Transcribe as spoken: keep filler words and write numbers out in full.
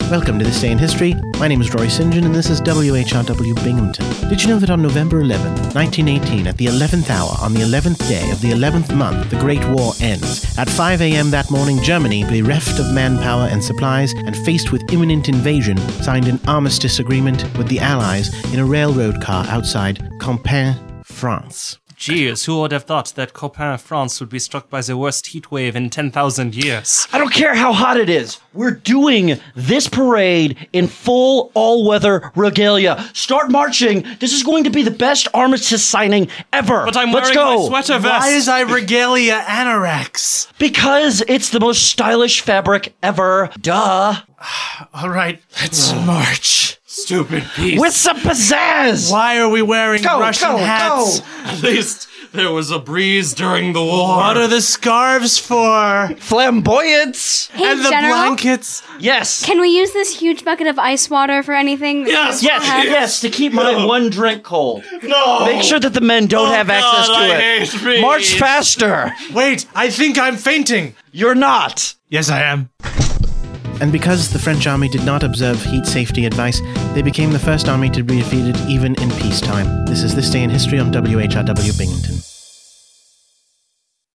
Welcome to This Day in History. My name is Roy St John and this is W H R W Binghamton. Did you know that on November eleventh, nineteen eighteen, at the eleventh hour, on the eleventh day of the eleventh month, the Great War ends? At five a.m. that morning, Germany, bereft of manpower and supplies and faced with imminent invasion, signed an armistice agreement with the Allies in a railroad car outside Compiègne, France. Jeez, who would have thought that Compiègne, France would be struck by the worst heat wave in ten thousand years? I don't care how hot it is. We're doing this parade in full all-weather regalia. Start marching. This is going to be the best armistice signing ever. But I'm Let's wearing go. my sweater vest. Why is I regalia anorex? Because it's the most stylish fabric ever. Duh. All right, let's march. Stupid piece. With some pizzazz. Why are we wearing Go, Russian go, hats? go. At least there was a breeze during the war. What are the scarves for? Flamboyance. Hey, and the General, blankets? Yes. can we use this huge bucket of ice water for anything? Yes, Yes, yes, to keep my one drink cold. No. Make sure that the men don't Oh, have access God, to I it. hate me. March faster. Wait, I think I'm fainting. You're not. Yes, I am. And because the French army did not observe heat safety advice, they became the first army to be defeated even in peacetime. This is This Day in History on W H R W Binghamton.